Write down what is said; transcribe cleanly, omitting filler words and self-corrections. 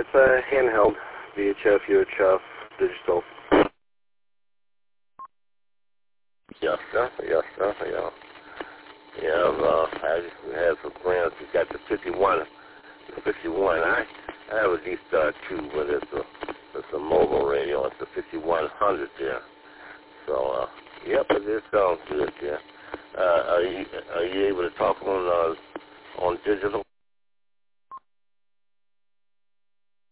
it's a handheld VHF, UHF, digital. Yes, sir. Yes, sir. Yeah. Yeah, I have some friends who got the 51. The 51. I have at least two, but it's a mobile radio. It's the 5100 there. So, yep, it sounds good there. Are you able to talk on digital?